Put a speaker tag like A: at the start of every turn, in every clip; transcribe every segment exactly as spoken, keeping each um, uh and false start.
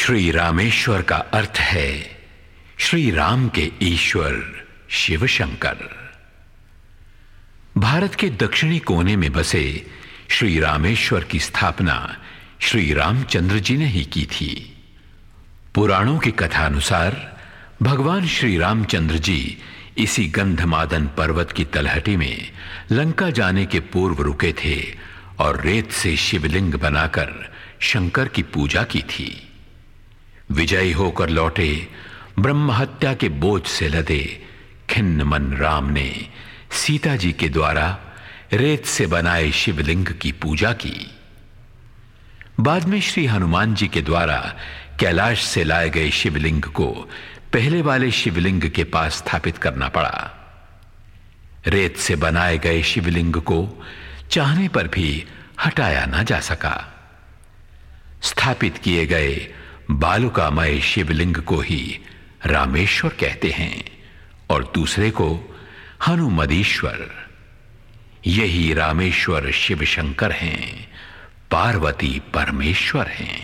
A: श्री रामेश्वर का अर्थ है श्री राम के ईश्वर शिव शंकर। भारत के दक्षिणी कोने में बसे श्री रामेश्वर की स्थापना श्री रामचंद्र जी ने ही की थी। पुराणों की कथा अनुसार भगवान श्री रामचंद्र जी इसी गंधमादन पर्वत की तलहटी में लंका जाने के पूर्व रुके थे और रेत से शिवलिंग बनाकर शंकर की पूजा की थी। विजयी होकर लौटे ब्रह्म हत्या के बोझ से लदे खिन्न मन राम ने सीता जी के द्वारा रेत से बनाए शिवलिंग की पूजा की। बाद में श्री हनुमान जी के द्वारा कैलाश से लाए गए शिवलिंग को पहले वाले शिवलिंग के पास स्थापित करना पड़ा। रेत से बनाए गए शिवलिंग को चाहने पर भी हटाया ना जा सका। स्थापित किए गए बालुकामय शिवलिंग को ही रामेश्वर कहते हैं और दूसरे को हनुमदीश्वर। यही रामेश्वर शिव शंकर हैं, पार्वती परमेश्वर हैं।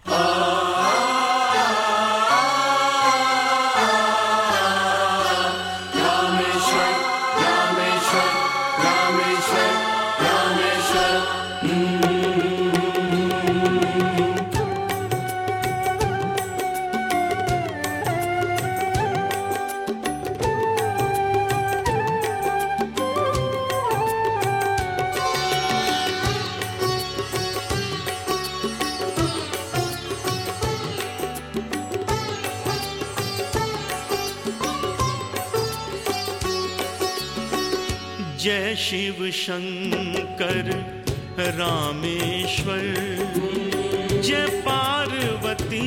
B: जय शिव शंकर रामेश्वर, जय पार्वती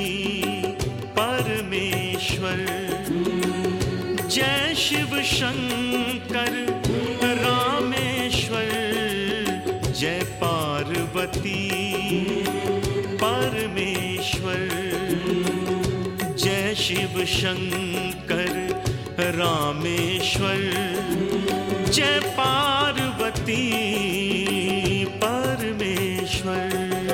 B: परमेश्वर। जय शिव शंकर रामेश्वर, जय पार्वती परमेश्वर। जय शिव शंकर रामेश्वर, जय पार्वती परमेश्वर।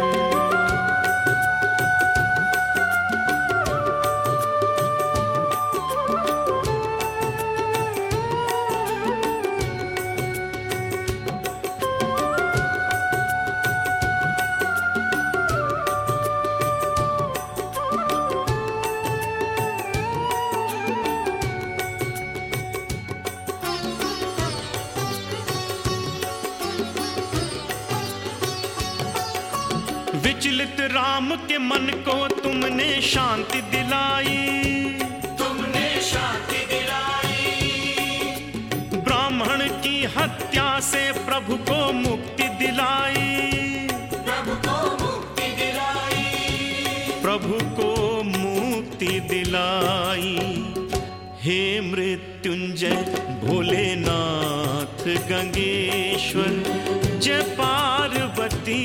B: विचलित राम के मन को तुमने शांति दिलाई,
C: तुमने शांति दिलाई।
B: ब्राह्मण की हत्या से प्रभु को मुक्ति दिलाई,
C: प्रभु को मुक्ति दिलाई।
B: प्रभु को मुक्ति दिलाई। हे मृत्युंजय भोलेनाथ गंगेश्वर, जय पार्वती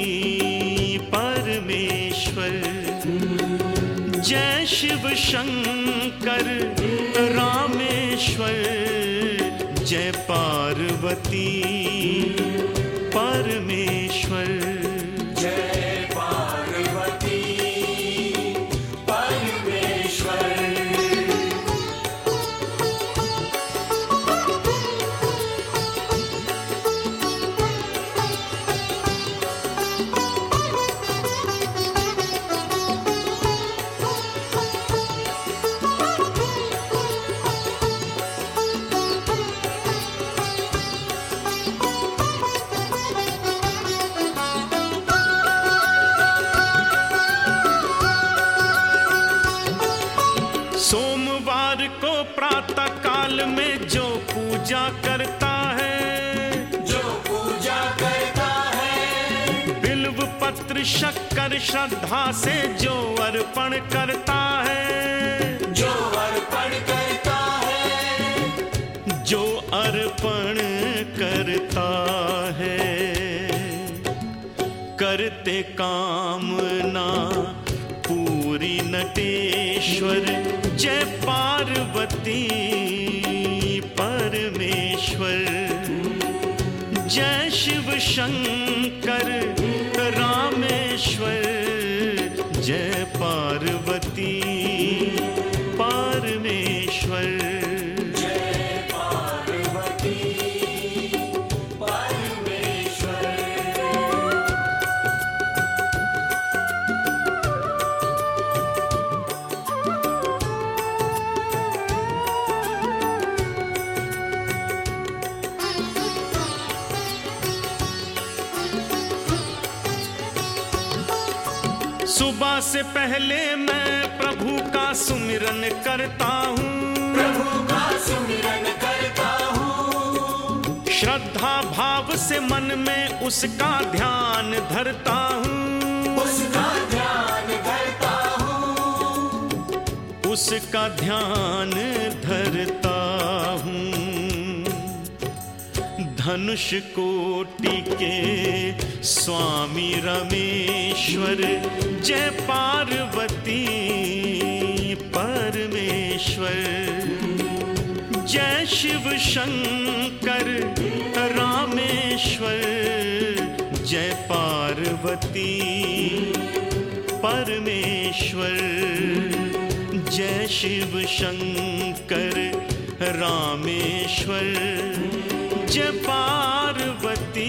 B: परमेश्वर। जय शिव शंकर रामेश्वर, जय पार्वती परमेश्वर।
C: जय पार्वती परमेश्वर।
B: सोमवार को प्रातः काल में जो पूजा करता है,
C: जो पूजा करता है।
B: बिल्व पत्र शक्कर श्रद्धा से जो अर्पण करता है,
C: जो अर्पण करता है।
B: जो अर्पण करता है। करते कामना पूरी नटेश्वर, जय पार्वती परमेश्वर। जय शिव शंकर रामेश्वर, जय पार्वती परमेश्वर।
C: जय पार्वती परमेश्वर।
B: सुबह से पहले मैं प्रभु का सुमिरन करता हूँ,
C: प्रभु का सुमिरन करता हूँ।
B: श्रद्धा भाव से मन में उसका ध्यान धरता हूँ,
C: उसका ध्यान धरता हूँ।
B: उसका ध्यान धरता हूँ। धनुष कोटि के स्वामी रमेश्वर जय पार्वती परमेश्वर। जय शिव शंकर रामेश्वर जय पार्वती परमेश्वर। जय शिव शंकर रामेश्वर जय पार्वती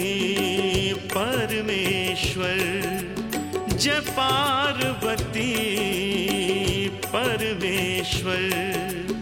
B: परमेश्वर। जय पार्वती परमेश्वर।